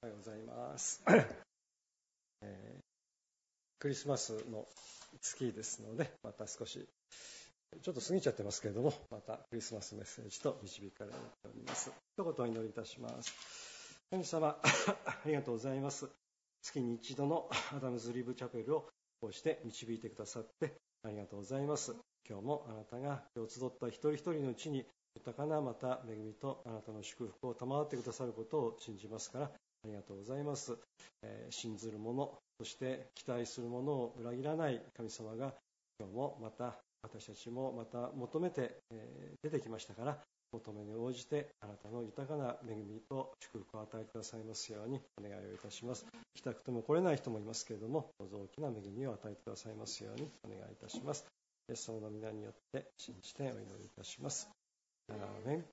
おはようございます。クリスマスの月ですので、また少しちょっと過ぎちゃってますけれども、またクリスマスメッセージと導かれております。一言お祈りいたします。神様ありがとうございます。月に一度のアダムズリブチャペルをこうして導いてくださってありがとうございます。今日もあなたが今日集った一人一人のうちに豊かなまた恵みとあなたの祝福を賜ってくださることを信じますから、ありがとうございます。信ずる者、そして期待する者を裏切らない神様が今日もまた私たちもまた求めて出てきましたから、求めに応じてあなたの豊かな恵みと祝福を与えてくださいますようにお願いをいたします。来たくても来れない人もいますけれども、どうぞ大きな恵みを与えてくださいますようにお願いいたします。イエス様の皆によって信じてお祈りいたします。アーメン。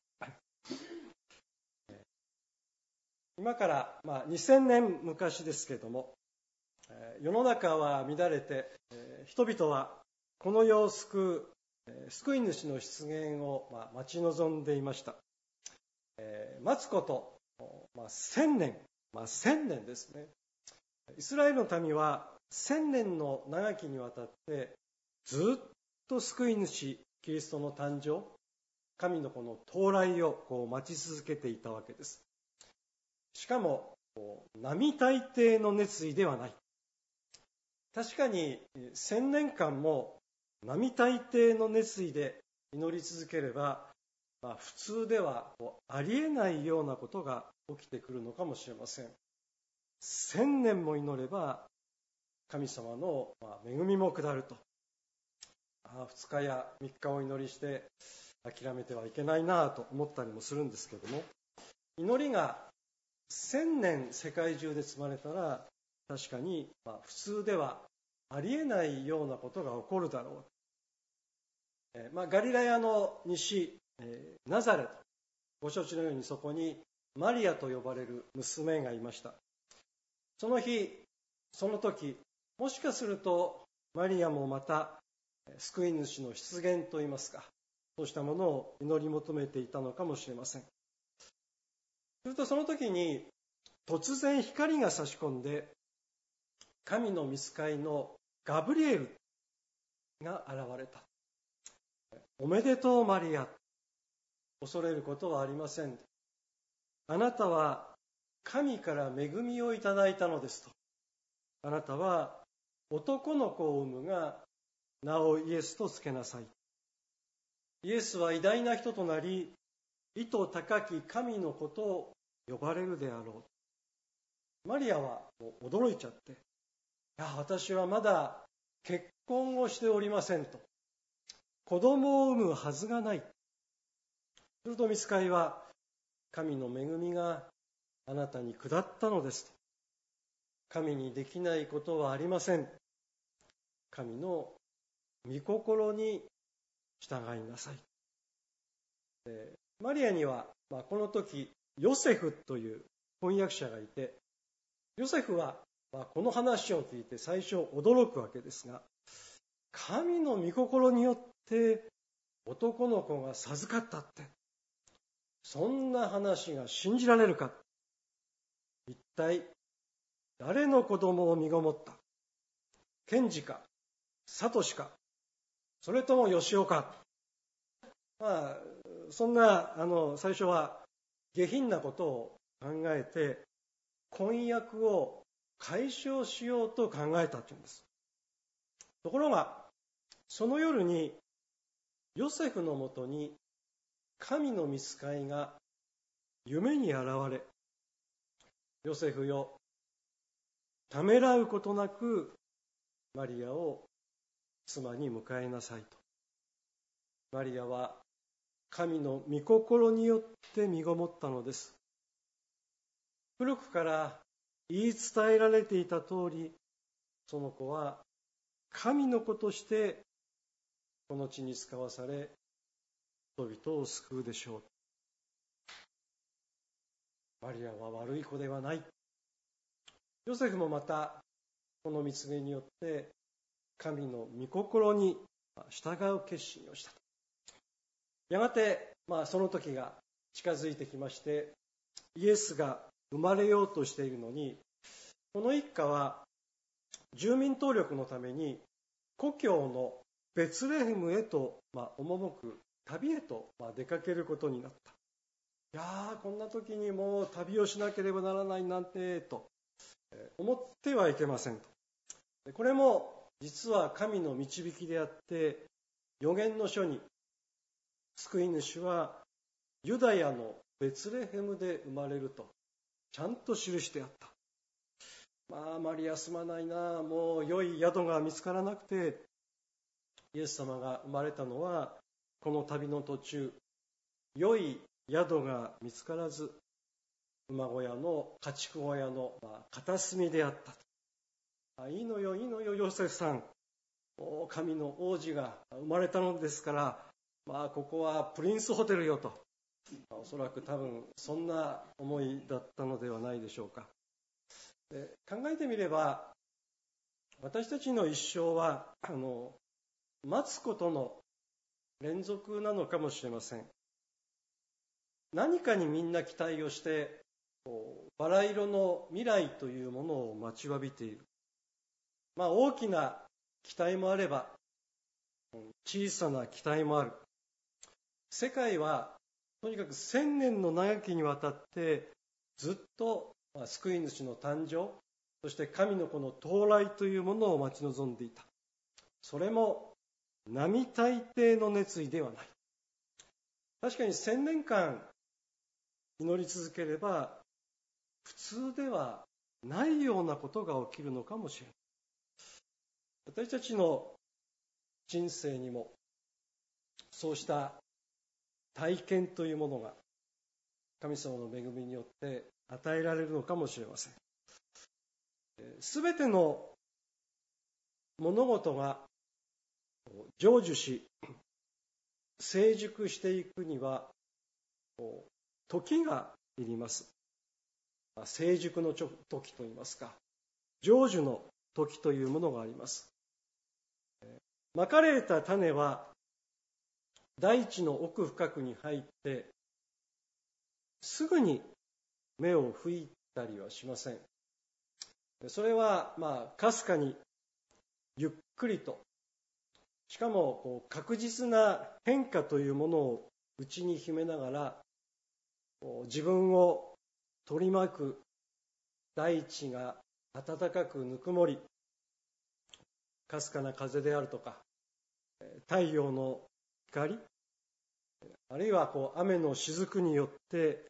今から2000年昔ですけれども、世の中は乱れて人々はこの世を救う救い主の出現を待ち望んでいました。待つこと1000年、1000年ですね。イスラエルの民は1000年の長きにわたってずっと救い主キリストの誕生、神のこの到来を待ち続けていたわけです。しかも並大抵の熱意ではない。確かに1000年間も並大抵の熱意で祈り続ければ、普通ではありえないようなことが起きてくるのかもしれません。1000年も祈れば神様の恵みも下ると。2日や3日を祈りして諦めてはいけないなと思ったりもするんですけども、祈りが1000年世界中で積まれたら確かに普通ではありえないようなことが起こるだろう。ガリラヤの西ナザレト、ご承知のようにそこにマリアと呼ばれる娘がいました。その日その時、もしかするとマリアもまた救い主の出現といいますか、そうしたものを祈り求めていたのかもしれません。するとその時に突然光が差し込んで、神の御使いのガブリエルが現れた。おめでとうマリア、恐れることはありません。あなたは神から恵みをいただいたのですと。あなたは男の子を産むが名をイエスとつけなさい。イエスは偉大な人となり、意図高き神のことを呼ばれるであろう。マリアは驚いちゃって、私はまだ結婚をしておりませんと。子供を産むはずがない。すると御使いは、神の恵みがあなたに下ったのですと。神にできないことはありません。神の御心に従いなさい。マリアには、この時ヨセフという翻訳者がいて、ヨセフは、この話を聞いて最初驚くわけですが、神の御心によって男の子が授かったって、そんな話が信じられるか。一体誰の子供を身ごもった。ケンジかサトシか、それともヨシオか。そんな最初は下品なことを考えて婚約を解消しようと考えたというんです。ところがその夜にヨセフのもとに神の御使いが夢に現れ、ヨセフよ、ためらうことなくマリアを妻に迎えなさいと。マリアは神の御心によって身ごもったのです。古くから言い伝えられていた通り、その子は神の子としてこの地に使わされ、人々を救うでしょう。マリアは悪い子ではない。ヨセフもまたこの蜜げによって神の御心に従う決心をした。やがてその時が近づいてきまして、イエスが生まれようとしているのに、この一家は住民登録のために故郷のベツレヘムへと赴く旅へと出かけることになった。いやこんな時にもう旅をしなければならないなんてと思ってはいけませんと。これも実は神の導きであって、預言の書に救い主はユダヤのベツレヘムで生まれるとちゃんと記してあった。あまり休まないな、もう良い宿が見つからなくて、イエス様が生まれたのはこの旅の途中、良い宿が見つからず、馬小屋の家畜小屋の片隅であったと。いいのよいいのよヨセフさん、神の王子が生まれたのですから、ここはプリンスホテルよと、おそらく多分そんな思いだったのではないでしょうか。考えてみれば、私たちの一生は待つことの連続なのかもしれません。何かにみんな期待をして、バラ色の未来というものを待ちわびている。大きな期待もあれば、小さな期待もある。世界はとにかく1000年の長きにわたってずっと救い主の誕生、そして神の子の到来というものを待ち望んでいた。それも並大抵の熱意ではない。確かに1000年間祈り続ければ普通ではないようなことが起きるのかもしれない。私たちの人生にもそうした体験というものが神様の恵みによって与えられるのかもしれません。すべての物事が成就し成熟していくには時がいります。成熟の時といいますか、成就の時というものがあります。まかれた種は大地の奥深くに入ってすぐに芽を吹いたりはしません。それはかすかにゆっくりと、しかも確実な変化というものを内に秘めながら、自分を取り巻く大地が暖かくぬくもり、かすかな風であるとか太陽の光、あるいは雨の雫によって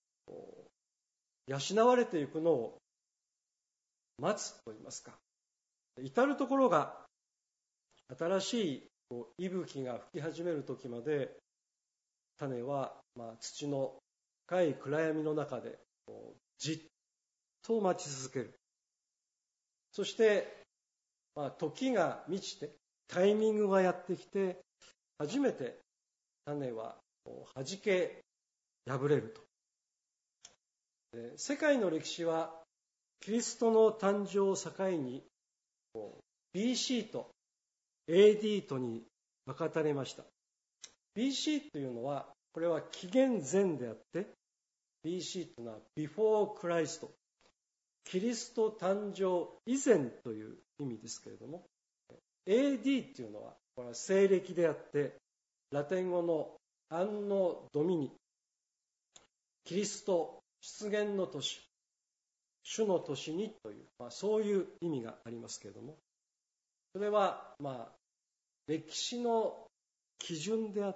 養われていくのを待つといいますか、至るところが新しい息吹が吹き始める時まで種は土の深い暗闇の中でじっと待ち続ける。そして時が満ちてタイミングがやってきて初めて種は弾け破れると。世界の歴史はキリストの誕生を境に BC と AD とに分かたれました。 BC というのはこれは紀元前であって、 BC というのは Before Christ、 キリスト誕生以前という意味ですけれども、 AD というのはこれは西暦であって、ラテン語のアンノドミニ、キリスト出現の年、主の年にという、そういう意味がありますけれども、それは歴史の基準であって、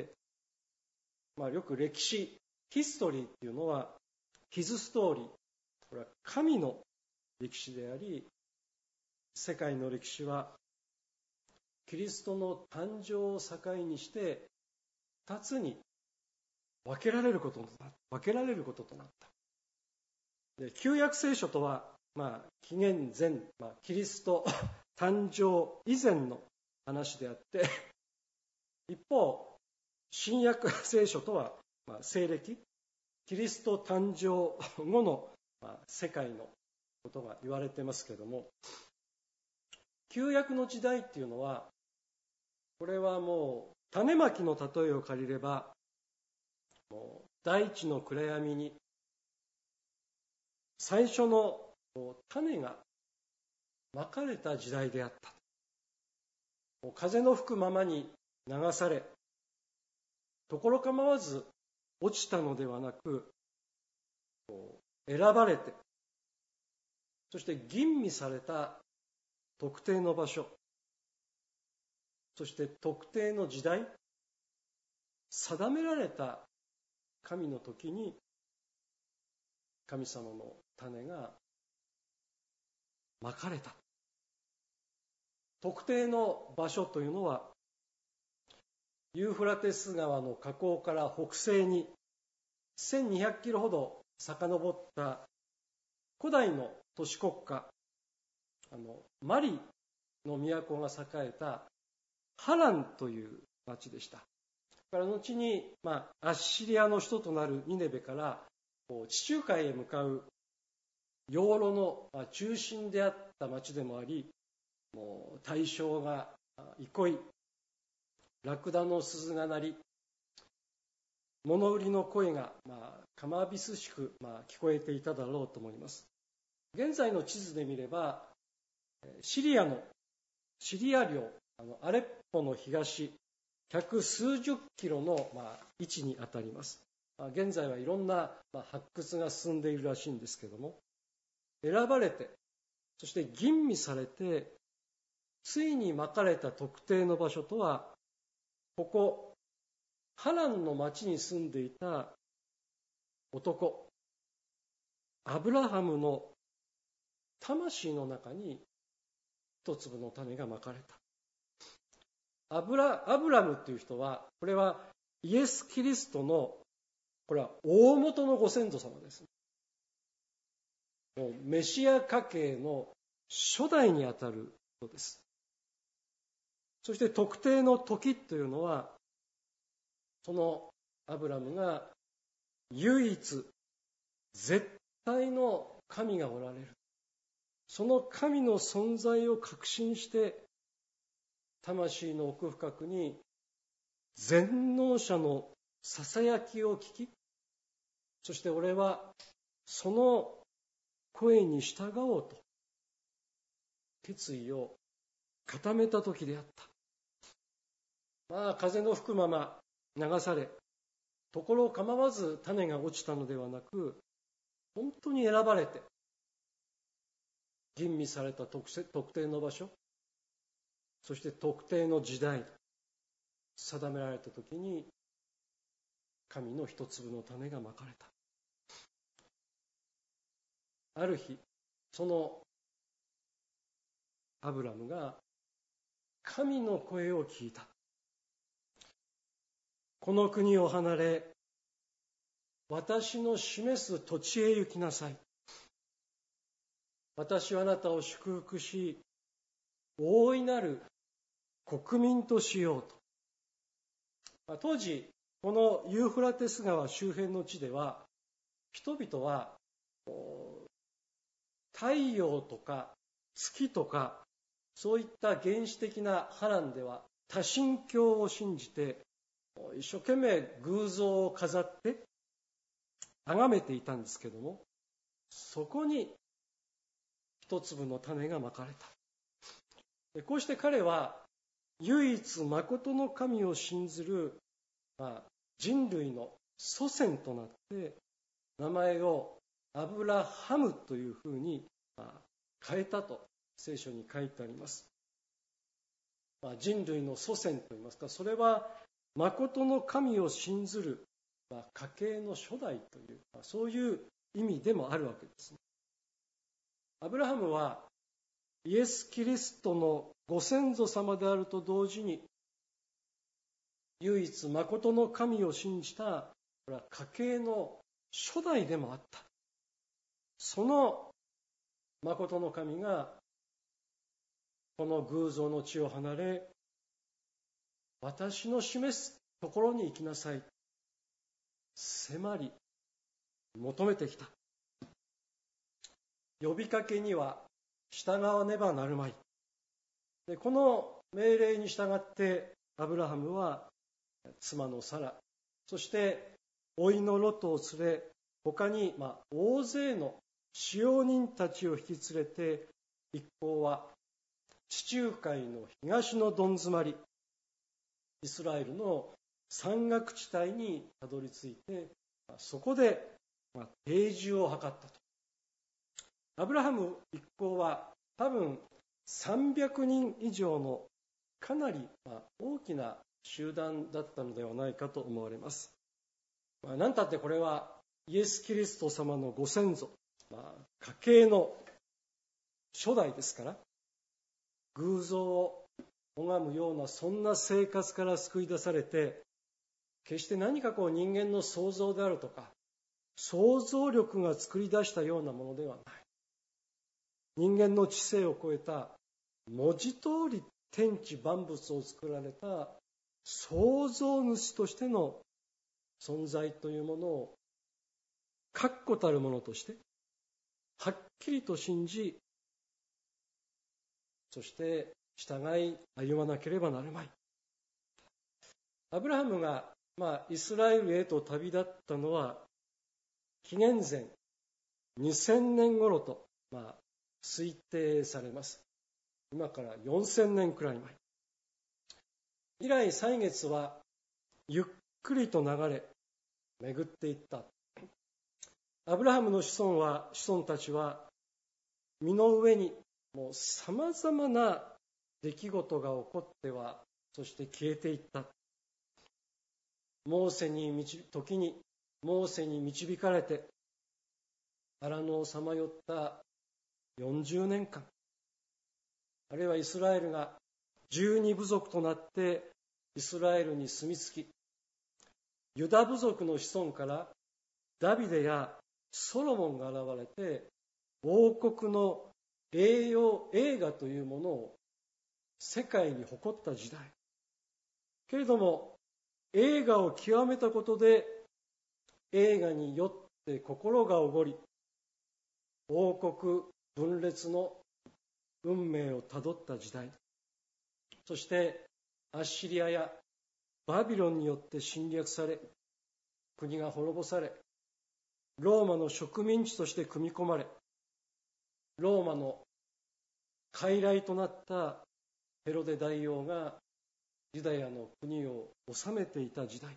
よく歴史、ヒストリーっていうのはヒズストーリー、これは神の歴史であり、世界の歴史はキリストの誕生を境にして2つに分けられることとなった。で、旧約聖書とは紀元前、キリスト誕生以前の話であって、一方新約聖書とは西暦、キリスト誕生後の世界のことが言われてますけれども、旧約の時代っていうのは、これはもう種まきの例えを借りれば、もう大地の暗闇に最初の種がまかれた時代であった。風の吹くままに流され、ところ構わず落ちたのではなく、選ばれて、そして吟味された特定の場所、そして特定の時代、定められた神の時に、神様の種がまかれた。特定の場所というのは、ユーフラテス川の河口から北西に1200キロほど遡った古代の都市国家、マリの都が栄えたハランという町でした。から後に、アッシリアの首都となるニネベから地中海へ向かう養路の中心であった町でもあり、もう大正が憩い、ラクダの鈴が鳴り、物売りの声がかまびすしく聞こえていただろうと思います。現在の地図で見れば、シリア領アレッポの東百数十キロの位置にあたります。現在はいろんな発掘が進んでいるらしいんですけども、選ばれて、そして吟味されて、ついにまかれた特定の場所とは、ここハランの町に住んでいた男、アブラハムの魂の中に一粒の種がまかれた。アブラムという人は、これはイエス・キリストの、これは大元のご先祖様です。メシア家系の初代にあたることです。そして特定の時というのは、そのアブラムが唯一絶対の神がおられる、その神の存在を確信して、魂の奥深くに全能者のささやきを聞き、そして俺はその声に従おうと決意を固めた時であった。風の吹くまま流され、ところ構わず種が落ちたのではなく、本当に選ばれて、吟味された特定の場所、そして特定の時代、定められたときに、神の一粒の種がまかれた。ある日、そのアブラムが神の声を聞いた。この国を離れ、私の示す土地へ行きなさい。私はあなたを祝福し、大いなる国民としようと。当時、このユーフラテス川周辺の地では、人々は太陽とか月とか、そういった原始的なハランでは多神教を信じて、一生懸命偶像を飾って崇めていたんですけども、そこに一粒の種がまかれた。こうして彼は唯一誠の神を信ずる、人類の祖先となって名前をアブラハムというふうに変えたと聖書に書いてあります。人類の祖先といいますか、それは誠の神を信ずる家系の初代という、そういう意味でもあるわけです。アブラハムはイエス・キリストのご先祖様であると同時に、唯一誠の神を信じた家系の初代でもあった。その誠の神がこの偶像の地を離れ、私の示すところに行きなさい、迫り求めてきた。呼びかけには従わねばなるまい。で、この命令に従ってアブラハムは妻のサラ、そして甥のロトを連れ、他に大勢の使用人たちを引き連れて一行は地中海の東のどん詰まり、イスラエルの山岳地帯にたどり着いて、そこで定住を図ったと。アブラハム一行は多分300人以上のかなり大きな集団だったのではないかと思われます。何たってこれはイエス・キリスト様のご先祖、家系の初代ですから、偶像を拝むようなそんな生活から救い出されて、決して何か人間の想像であるとか想像力が作り出したようなものではない。人間の知性を超えた文字通り天地万物を作られた創造主としての存在というものを確固たるものとしてはっきりと信じ、そして従い歩まなければなるまい。アブラハムがイスラエルへと旅立ったのは紀元前2000年頃と推定されます。今から4000年くらい前。以来歳月はゆっくりと流れ巡っていった。アブラハムの子孫たちは身の上にもうさまざまな出来事が起こってはそして消えていった。時にモーセに導かれて荒野をさまよった40年間、あるいはイスラエルが12部族となってイスラエルに住み着き、ユダ部族の子孫からダビデやソロモンが現れて王国の栄華というものを世界に誇った時代。けれども栄華を極めたことで栄華によって心がおごり、王国分裂の運命をたどった時代。そしてアッシリアやバビロンによって侵略され、国が滅ぼされ、ローマの植民地として組み込まれ、ローマの傀儡となったヘロデ大王がユダヤの国を治めていた時代。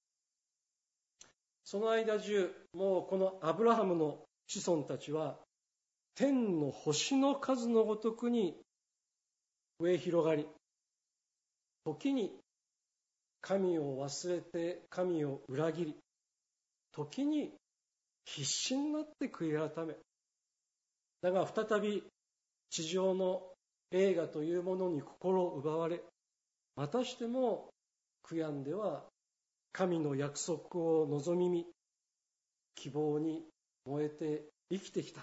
その間中、もうこのアブラハムの子孫たちは天の星の数のごとくに増え広がり、時に神を忘れて神を裏切り、時に必死になって悔い改め、だが再び地上の栄華というものに心を奪われ、またしても悔やんでは神の約束を望み見、希望に燃えて生きてきた。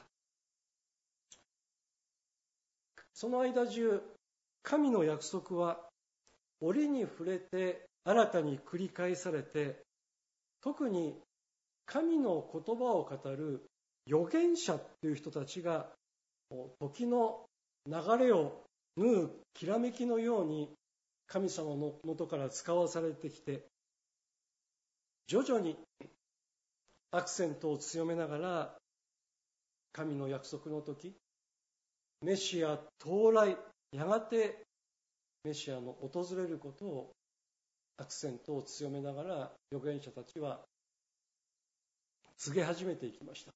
その間中、神の約束は折に触れて新たに繰り返されて、特に神の言葉を語る預言者という人たちが時の流れを縫うきらめきのように神様の元から使わされてきて、徐々にアクセントを強めながら神の約束の時、メシア到来、やがてメシアの訪れることをアクセントを強めながら預言者たちは告げ始めていきました。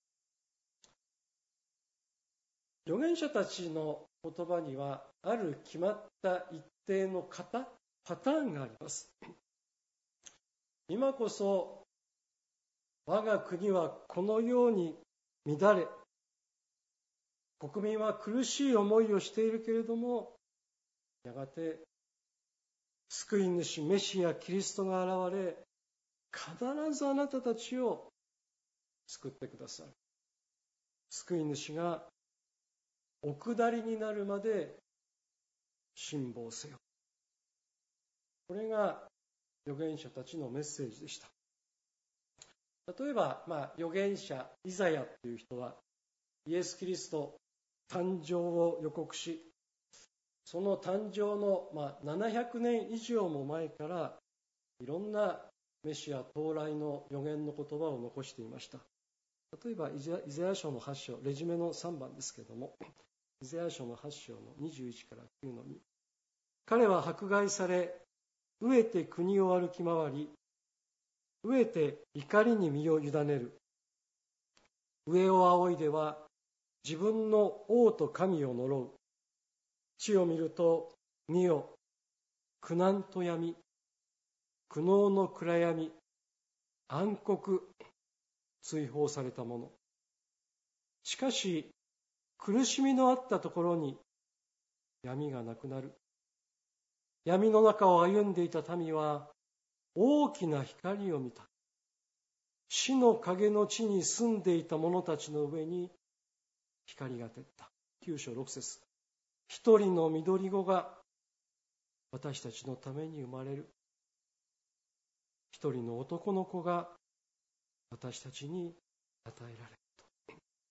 預言者たちの言葉にはある決まった一定のパターンがあります。今こそ我が国はこのように乱れ、国民は苦しい思いをしているけれども、やがて救い主メシアキリストが現れ、必ずあなたたちを救ってくださる。救い主がお下りになるまで辛抱せよ。これが預言者たちのメッセージでした。例えば、預言者イザヤという人はイエス・キリスト誕生を予告し、その誕生の700年以上も前からいろんなメシア到来の予言の言葉を残していました。 例えばイザヤ書の8章、レジュメの3番ですけれども、イザヤ書の8章の21から9の2。彼は迫害され、飢えて国を歩き回り、飢えて怒りに身を委ねる。上を仰いでは自分の王と神を呪う。地を見ると、見よ、苦難と闇、苦悩の暗闇、暗黒、追放されたもの。しかし、苦しみのあったところに闇がなくなる。闇の中を歩んでいた民は大きな光を見た。死の影の地に住んでいた者たちの上に光が照った。9章6節。一人の緑子が私たちのために生まれる。一人の男の子が私たちに与えられると。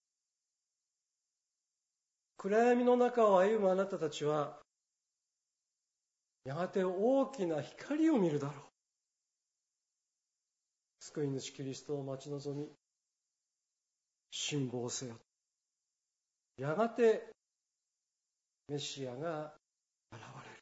暗闇の中を歩むあなたたちは、やがて大きな光を見るだろう。救い主キリストを待ち望み、辛抱せよ。やがてメシアが現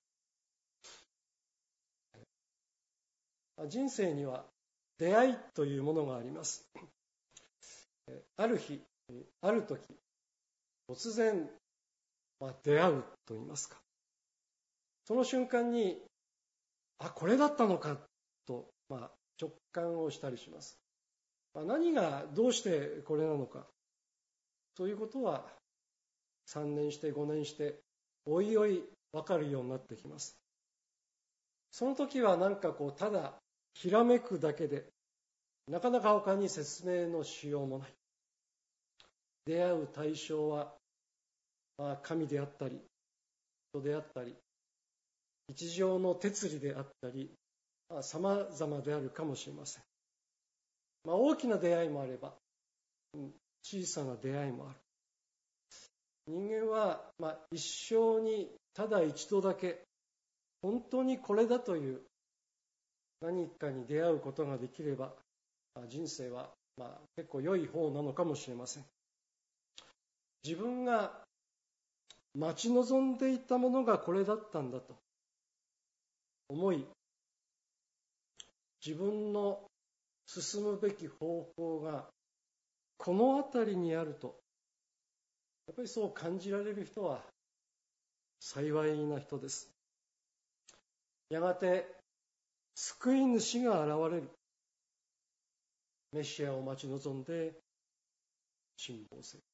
れる。人生には出会いというものがあります。ある日、ある時、突然、出会うと言いますか。その瞬間に、これだったのかと、直感をしたりします。何がどうしてこれなのか、そういうことは3年して5年して、おいおい分かるようになってきます。その時はただひらめくだけで、なかなか他に説明のしようもない。出会う対象は、神であったり、人であったり、日常の哲理であったり、様々であるかもしれません。大きな出会いもあれば、小さな出会いもある。人間は、一生にただ一度だけ、本当にこれだという何かに出会うことができれば、人生は、結構良い方なのかもしれません。自分が待ち望んでいたものがこれだったんだと思い、自分の進むべき方向がこの辺りにあると、やっぱりそう感じられる人は幸いな人です。やがて救い主が現れる。メシアを待ち望んで辛抱せよ。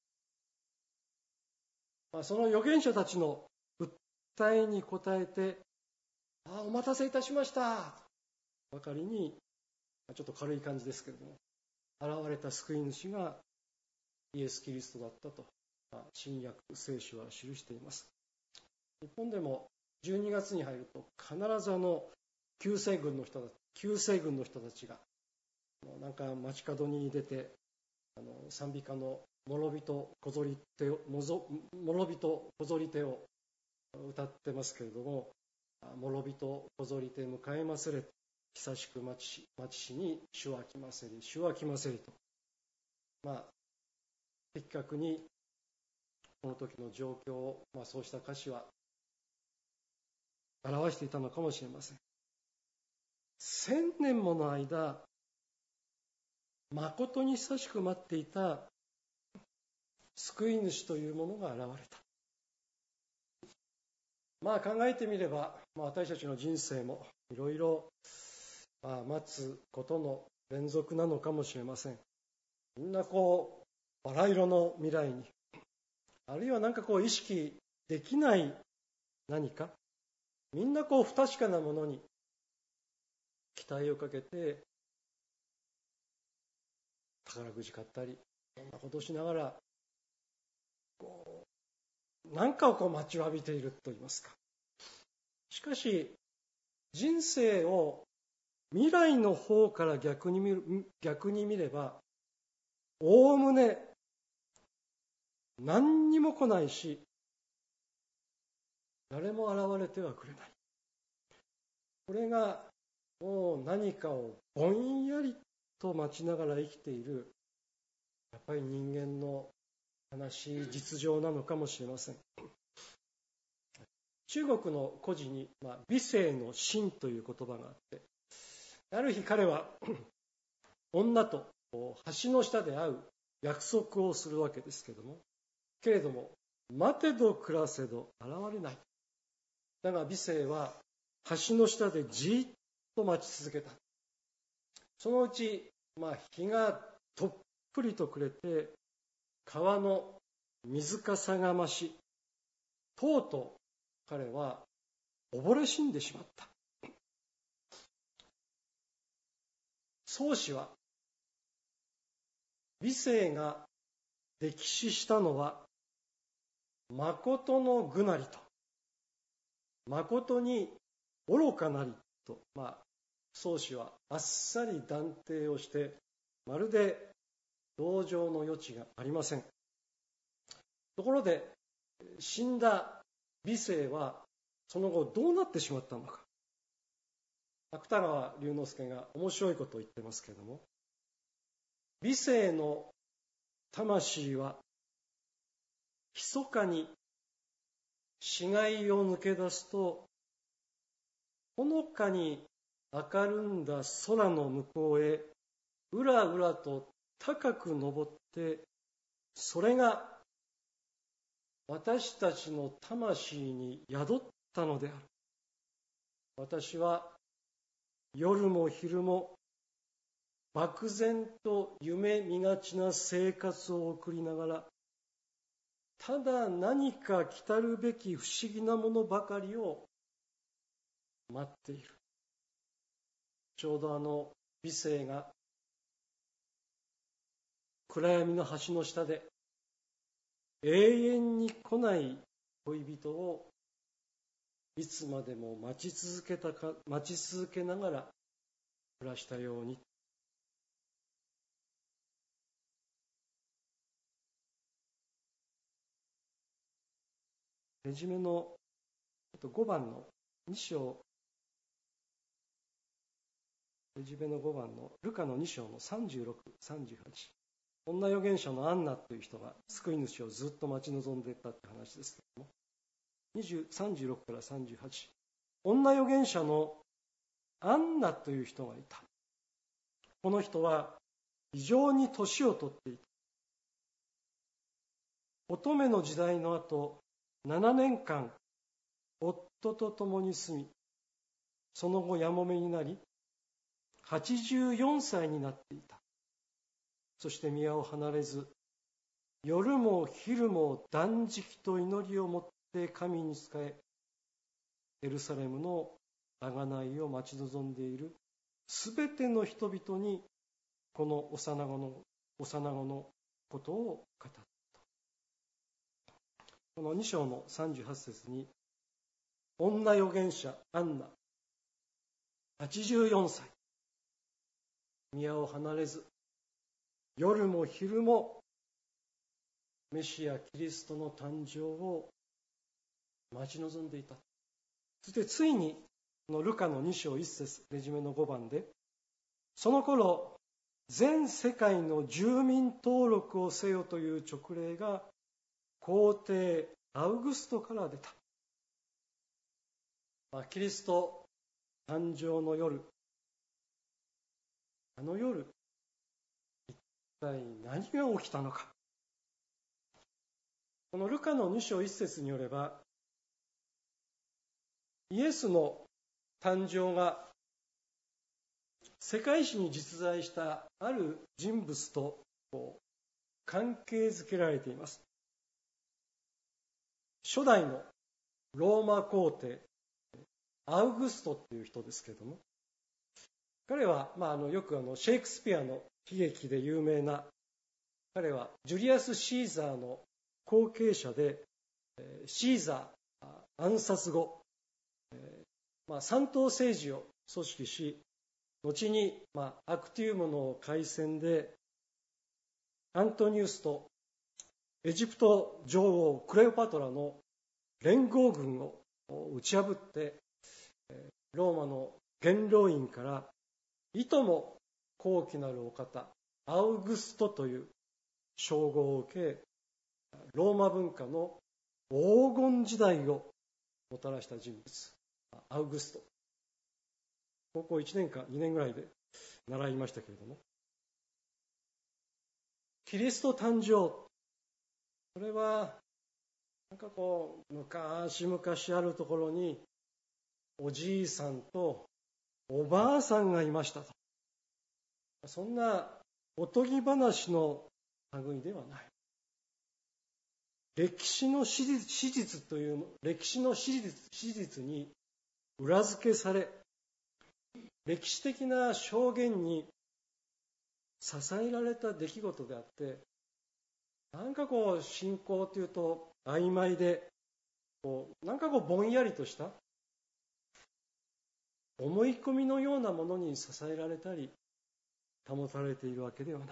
その預言者たちの訴えに応えて、お待たせいたしましたばかりに、ちょっと軽い感じですけれども、現れた救い主がイエス・キリストだったと、新約聖書は記しています。日本でも12月に入ると必ず救世軍の人たちが街角に出て賛美歌の諸人こぞり手を歌ってますけれども、諸人こぞり手迎えますれ、久しく待ちしに主は来ませり、主は来ませりと、的確にこの時の状況を、そうした歌詞は表していたのかもしれません。1000年もの間、誠に久しく待っていた救い主というものが現れた。考えてみれば、私たちの人生もいろいろ待つことの連続なのかもしれません。みんなバラ色の未来に、あるいは意識できない何か、みんな不確かなものに期待をかけて、宝くじ買ったり、そんなことをしながら、何かを待ちわびていると言いますか。しかし、人生を未来の方から逆に見れば、おおむね何にも来ないし、誰も現れてはくれない。これがもう何かをぼんやりと待ちながら生きているやっぱり人間の悲しい実情なのかもしれません。中国の故事に、美声の神という言葉があって、ある日彼は女と橋の下で会う約束をするわけですけれども待てど暮らせど現れない。だが美声は橋の下でじっと待ち続けた。そのうち、日がとっぷりと暮れて川の水かさが増し、とうとう彼は溺れ死んでしまった。宗師は美声が溺死したのは誠の愚なりと、誠に愚かなりと、宗師はあっさり断定をして、まるで同情の余地がありません。ところで死んだ美声はその後どうなってしまったのか。芥川龍之介が面白いことを言ってますけれども、美声の魂は密かに死骸を抜け出すと、ほのかに明るんだ空の向こうへうらうらと高く登って、それが私たちの魂に宿ったのである。私は夜も昼も漠然と夢見がちな生活を送りながら、ただ何か来たるべき不思議なものばかりを待っている。ちょうど美声が暗闇の橋の下で永遠に来ない恋人をいつまでも待ち続けながら暮らしたように。レジュメの5番の2章、レジュメの5番のルカの2章の36、38。女預言者のアンナという人が救い主をずっと待ち望んでいたって話ですけども、36から38。女預言者のアンナという人がいた。この人は非常に年を取っていた。乙女の時代の後、7年間夫と共に住み、その後やもめになり、84歳になっていた。そして宮を離れず、夜も昼も断食と祈りをもって神に仕え、エルサレムの贖いを待ち望んでいるすべての人々に、この幼子のことを語った。この2章の38節に、女預言者アンナ、84歳、宮を離れず、夜も昼もメシア・キリストの誕生を待ち望んでいた。そしてついにこのルカの2章1節、レジュメの5番で、その頃全世界の住民登録をせよという勅令が皇帝アウグストから出た。キリスト誕生の夜、あの夜、一体何が起きたのか。このルカの2章1節によれば、イエスの誕生が世界史に実在したある人物と関係づけられています。初代のローマ皇帝アウグストという人ですけれども、彼は、よくシェイクスピアの悲劇で有名な、彼はジュリアス・シーザーの後継者で、シーザー暗殺後、三党政治を組織し、後に、アクティウムの海戦でアントニウスとエジプト女王クレオパトラの連合軍を打ち破って、ローマの元老院からいとも高貴なるお方アウグストという称号を受け、ローマ文化の黄金時代をもたらした人物、アウグスト。高校1年か2年ぐらいで習いましたけれども、キリスト誕生、それはなんかこう昔々あるところにおじいさんとおばあさんがいましたと、そんなおとぎ話の類ではない。歴史の史実という歴史の史実に裏付けされ、歴史的な証言に支えられた出来事であって、なんかこう信仰というと曖昧で、なんかこうぼんやりとした思い込みのようなものに支えられたり保たれているわけではない。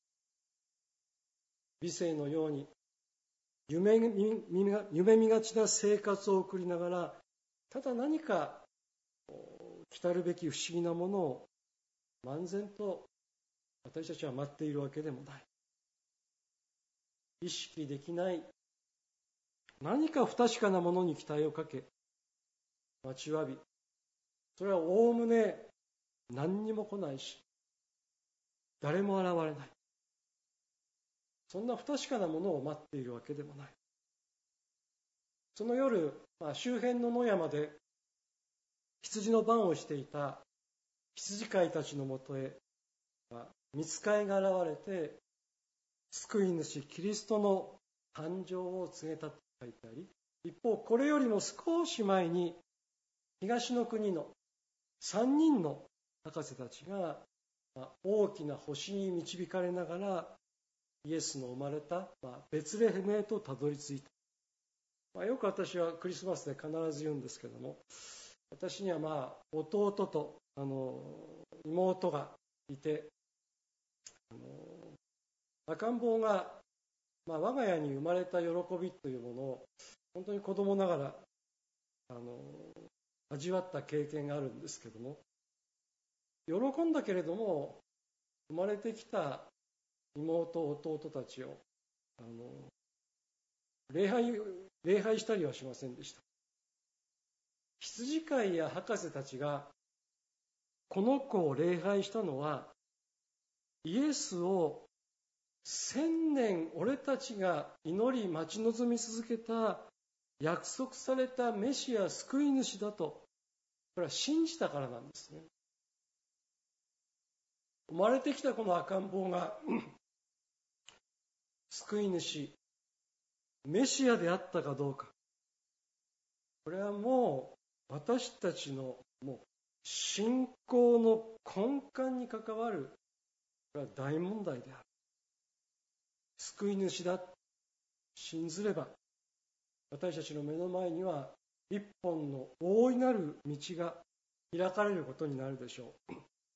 理性のように夢見がちな生活を送りながら、ただ何か来たるべき不思議なものを漫然と私たちは待っているわけでもない。意識できない何か不確かなものに期待をかけ待ちわび、それはおおむね何にも来ないし誰も現れない、そんな不確かなものを待っているわけでもない。その夜、周辺の野山で羊の番をしていた羊飼いたちのもとへ御使いが現れて、救い主キリストの誕生を告げたと書いてあり、一方これよりも少し前に東の国の3人の博士たちが大きな星に導かれながらイエスの生まれたベツレヘムへとたどり着いた。よく私はクリスマスで必ず言うんですけども、私には弟と妹がいて、赤ん坊が我が家に生まれた喜びというものを本当に子供ながら味わった経験があるんですけども、喜んだけれども生まれてきた妹弟たちを礼拝したりはしませんでした。羊飼いや博士たちがこの子を礼拝したのは、イエスを1000年俺たちが祈り待ち望み続けた約束されたメシア救い主だと、これは信じたからなんですね。生まれてきたこの赤ん坊が救い主メシアであったかどうか、これはもう私たちの信仰の根幹に関わる、これは大問題である。救い主だ信ずれば、私たちの目の前には一本の大いなる道が開かれることになるでしょう。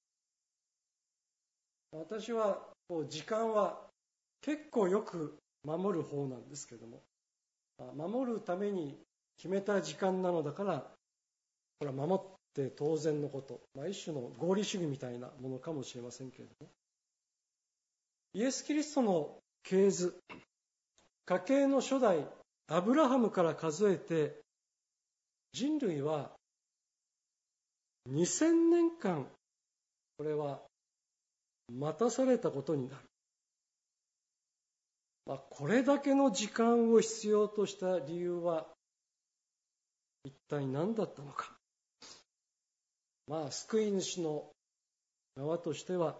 私は時間は結構よく守る方なんですけども、守るために決めた時間なのだからこれは守って当然のこと、一種の合理主義みたいなものかもしれませんけれども、イエス・キリストの系図、家系の初代アブラハムから数えて人類は2000年間これは待たされたことになる。これだけの時間を必要とした理由は一体何だったのか。救い主の側としては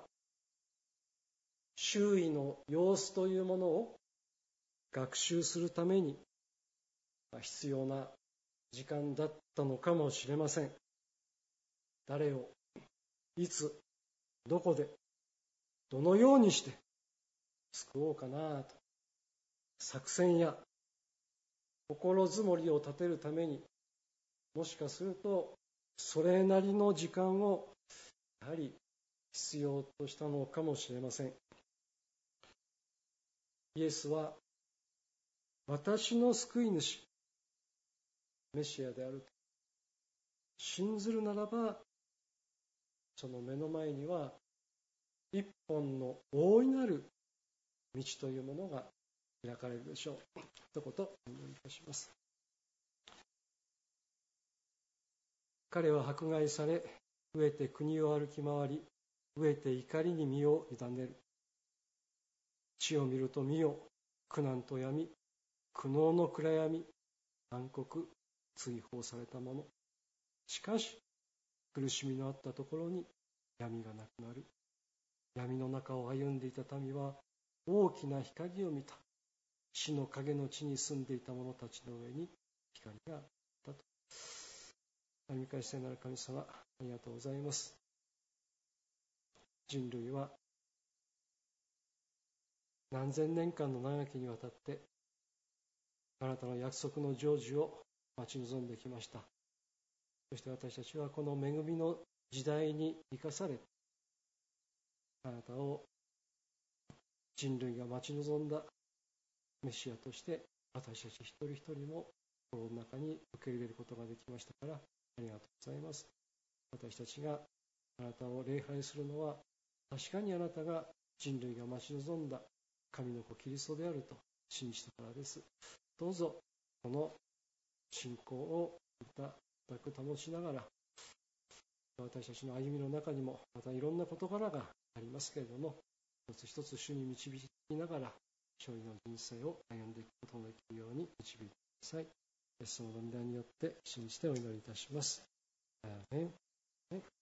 周囲の様子というものを学習するために必要な時間だったのかもしれません。誰をいつどこでどのようにして救おうかなと作戦や心づもりを立てるために、もしかするとそれなりの時間をやはり必要としたのかもしれません。イエスは私の救い主メシアであると信ずるならば、その目の前には一本の大いなる道というものが開かれるでしょう。一言お願いいたします。彼は迫害され、飢えて国を歩き回り、飢えて怒りに身を委ねる。地を見ると見よ、苦難と闇、苦悩の暗闇、暗黒、追放されたもの。しかし、苦しみのあったところに闇がなくなる。闇の中を歩んでいた民は大きな光を見た。死の影の地に住んでいた者たちの上に光があったと。神返し聖なる神様、ありがとうございます。人類は何千年間の長きにわたってあなたの約束の成就を待ち望んできました。そして私たちはこの恵みの時代に生かされ、あなたを人類が待ち望んだメシアとして私たち一人一人も心の中に受け入れることができましたから、ありがとうございます。私たちがあなたを礼拝するのは、確かにあなたが人類が待ち望んだ神の子キリストであると信じたからです。どうぞこの信仰をまた保ちながら、私たちの歩みの中にもまたいろんな事柄がありますけれども、一つ一つ主に導きながら勝利の人生を歩んでいくことができるように導いてください。イエス様の御名によって信じてお祈りいたします。アーメン。